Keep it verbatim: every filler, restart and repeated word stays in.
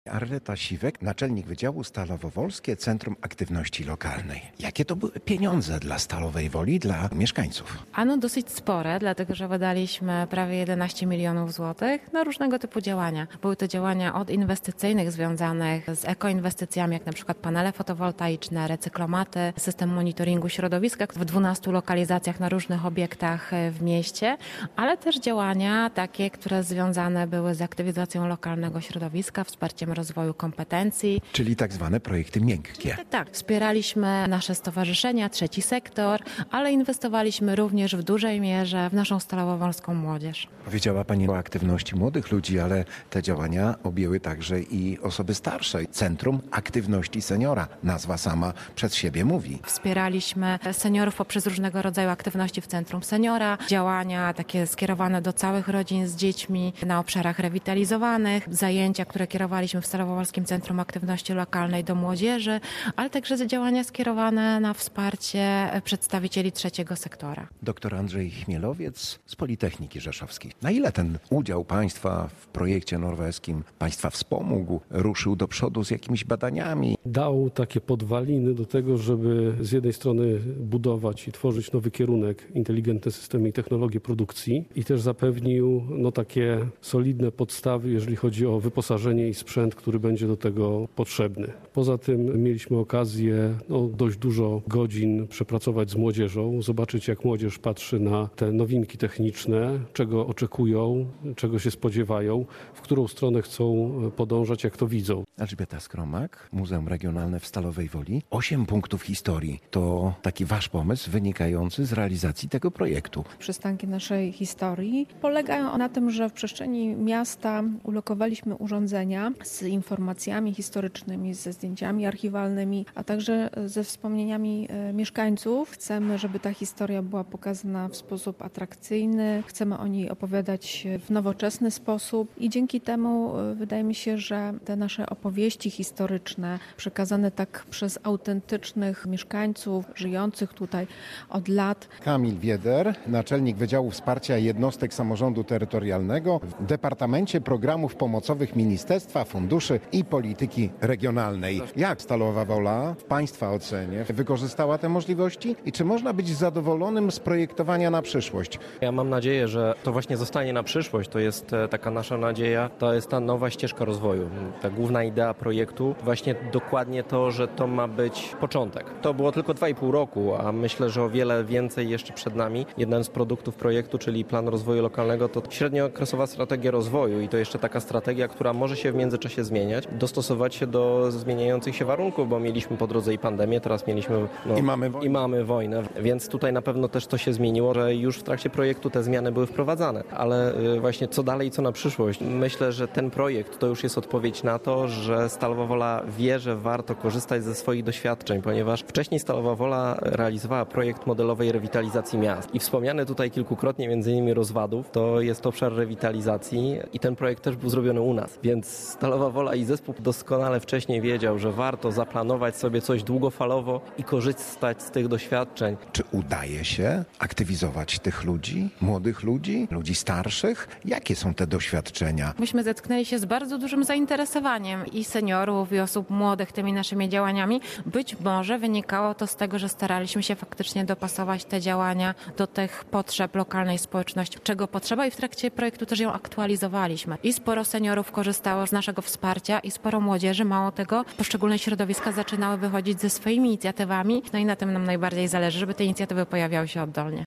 Arleta Siwek, naczelnik Wydziału Stalowo-Wolskie Centrum Aktywności Lokalnej. Jakie to były pieniądze dla Stalowej Woli, dla mieszkańców? Ano dosyć spore, dlatego że wydaliśmy prawie jedenaście milionów złotych na różnego typu działania. Były to działania od inwestycyjnych związanych z ekoinwestycjami, jak na przykład panele fotowoltaiczne, recyklomaty, system monitoringu środowiska w dwunastu lokalizacjach na różnych obiektach w mieście, ale też działania takie, które związane były z aktywizacją lokalnego środowiska, wsparciem rozwoju kompetencji. Czyli tak zwane projekty miękkie. Tak, tak. Wspieraliśmy nasze stowarzyszenia, trzeci sektor, ale inwestowaliśmy również w dużej mierze w naszą stalowowolską młodzież. Powiedziała Pani o aktywności młodych ludzi, ale te działania objęły także i osoby starsze. Centrum Aktywności Seniora. Nazwa sama przez siebie mówi. Wspieraliśmy seniorów poprzez różnego rodzaju aktywności w Centrum Seniora, działania takie skierowane do całych rodzin z dziećmi na obszarach rewitalizowanych, zajęcia, które kierowaliśmy w Stalowo-Wolskim Centrum Aktywności Lokalnej do młodzieży, ale także działania skierowane na wsparcie przedstawicieli trzeciego sektora. Doktor Andrzej Chmielowiec z Politechniki Rzeszowskiej. Na ile ten udział państwa w projekcie norweskim państwa wspomógł, ruszył do przodu z jakimiś badaniami? Dał takie podwaliny do tego, żeby z jednej strony budować i tworzyć nowy kierunek inteligentne systemy i technologie produkcji i też zapewnił no, takie solidne podstawy, jeżeli chodzi o wyposażenie i sprzęt, który będzie do tego potrzebny. Poza tym mieliśmy okazję no, dość dużo godzin przepracować z młodzieżą, zobaczyć jak młodzież patrzy na te nowinki techniczne, czego oczekują, czego się spodziewają, w którą stronę chcą podążać, jak to widzą. Elżbieta Skromak, Muzeum Regionalne w Stalowej Woli. Osiem punktów historii. To taki wasz pomysł wynikający z realizacji tego projektu. Przystanki naszej historii polegają na tym, że w przestrzeni miasta ulokowaliśmy urządzenia z informacjami historycznymi, ze zdjęciami archiwalnymi, a także ze wspomnieniami mieszkańców. Chcemy, żeby ta historia była pokazana w sposób atrakcyjny, chcemy o niej opowiadać w nowoczesny sposób i dzięki temu wydaje mi się, że te nasze opowieści historyczne przekazane tak przez autentycznych mieszkańców żyjących tutaj od lat. Kamil Bieder, naczelnik Wydziału Wsparcia Jednostek Samorządu Terytorialnego w Departamencie Programów Pomocowych Ministerstwa Funduszy i Polityki Regionalnej. Jak Stalowa Wola w państwa ocenie wykorzystała te możliwości i czy można być zadowolonym z projektowania na przyszłość? Ja mam nadzieję, że to właśnie zostanie na przyszłość. To jest taka nasza nadzieja, to jest ta nowa ścieżka rozwoju. Ta główna idea projektu, właśnie dokładnie to, że to ma być początek. To było tylko dwa i pół roku, a myślę, że o wiele więcej jeszcze przed nami. Jeden z produktów projektu, czyli plan rozwoju lokalnego, to średniookresowa strategia rozwoju i to jeszcze taka strategia, która może się w międzyczasie zmieniać, dostosować się do zmieniających się warunków, bo mieliśmy po drodze i pandemię, teraz mieliśmy no, I, mamy wojnę. i mamy wojnę, więc tutaj na pewno też to się zmieniło, że już w trakcie projektu te zmiany były wprowadzane, ale właśnie co dalej, co na przyszłość. Myślę, że ten projekt to już jest odpowiedź na to, że Stalowa Wola wie, że warto korzystać ze swoich doświadczeń, ponieważ wcześniej Stalowa Wola realizowała projekt modelowej rewitalizacji miast i wspomniany tutaj kilkukrotnie między innymi Rozwadów, to jest obszar rewitalizacji i ten projekt też był zrobiony u nas, więc Stalowa Wola i zespół doskonale wcześniej wiedział, że warto zaplanować sobie coś długofalowo i korzystać z tych doświadczeń. Czy udaje się aktywizować tych ludzi, młodych ludzi, ludzi starszych? Jakie są te doświadczenia? Myśmy zetknęli się z bardzo dużym zainteresowaniem i seniorów, i osób młodych tymi naszymi działaniami. Być może wynikało to z tego, że staraliśmy się faktycznie dopasować te działania do tych potrzeb lokalnej społeczności, czego potrzeba i w trakcie projektu też ją aktualizowaliśmy. I sporo seniorów korzystało z naszego wsparcia i sporo młodzieży, mało tego, poszczególne środowiska zaczynały wychodzić ze swoimi inicjatywami, no i na tym nam najbardziej zależy, żeby te inicjatywy pojawiały się oddolnie.